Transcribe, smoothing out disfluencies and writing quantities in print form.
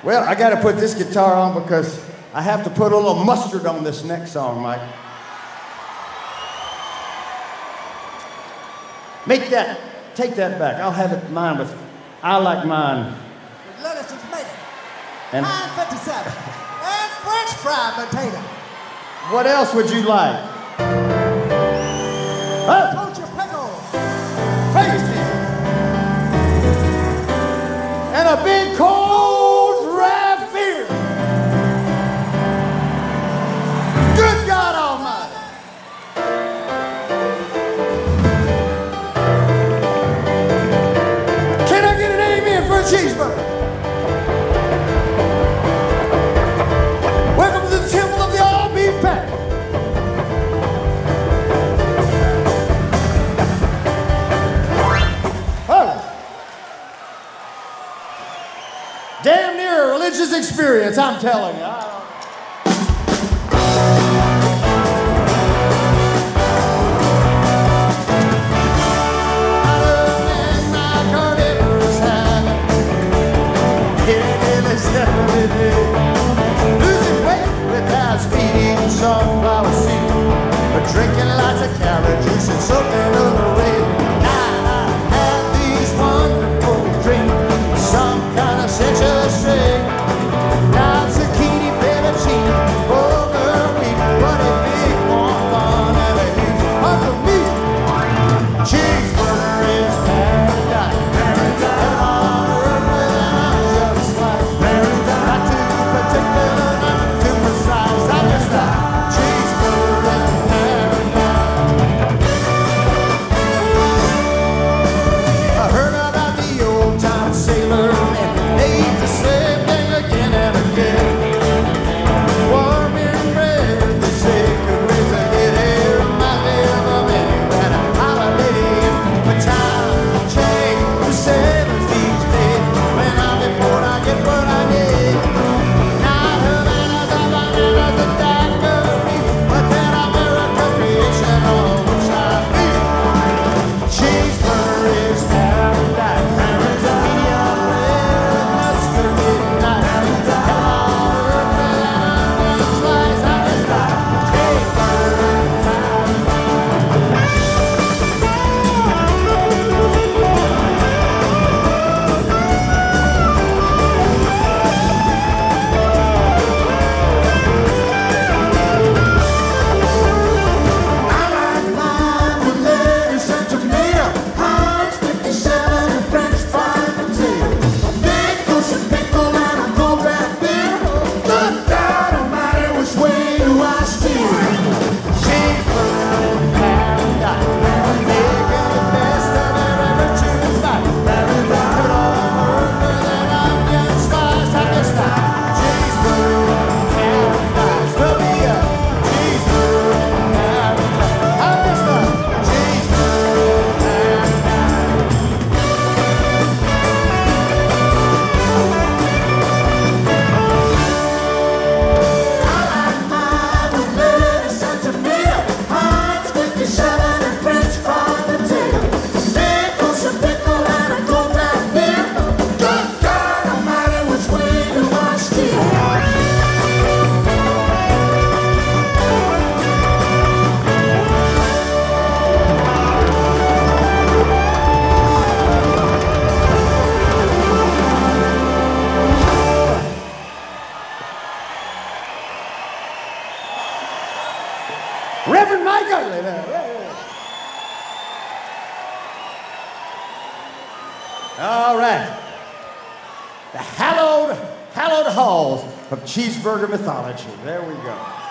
Well, I got to put this guitar on because I have to put a little mustard on this next song, Mike. Take that back. I'll have it mine with, I like mine. Lettuce and tomato. And Pine 57. And French fried potato. what else would you like? Huh? Culture pickle. Praise Jesus. And a big cold draft beer. Good God Almighty. Can I get an amen for a cheeseburger? Welcome to the temple of the all-beef patty. Damn near a religious experience, I'm telling you. Losing weight without speeding, sunflower seed, but drinking lots of carrot juice and soaking overrated. I had these wonderful dreams, some kind of set you straight. Now zucchini, fettuccine, bulgur, what a big one fun and a huge hunk of meat. Cheeseburger is paradise, paradise on earth, and I'm just like paradise. Not too particular, not too precise. I just like cheeseburger in paradise. I heard about the old-time sailor man, ate the same thing again and again. Warm and bread, they say, could raise a head. It reminds me of a man who had a holiday. But time changed for sailors these days. When I'm in port, I get what I need. Not Havana's, Havana's, the daiquiri, but that American creation on which I feed. Cheeseburger is paradise, paradise. Medium rare, mustard midnight. Paradise. Onion slice, I just like cheeseburger in paradise. I like mine with lettuce and tomato, Heinz 57 and French fried potato, big kosher pickle and a cold draft beer. Good God Almighty, which way do I steer? Cheeseburger in paradise, making the best of every virtue's life. Paradise, put on earth with an onion slice. I just like cheeseburger in paradise. Fill me up, cheeseburger in paradise. I just like cheeseburger in paradise. I like mine with lettuce and tomato, Heinz 57 and French fried potato, big kosher pickle and a cold draft beer. Good God Almighty, which way do I steer? Reverend Mike Utley there. All right. The hallowed halls of cheeseburger mythology. There we go.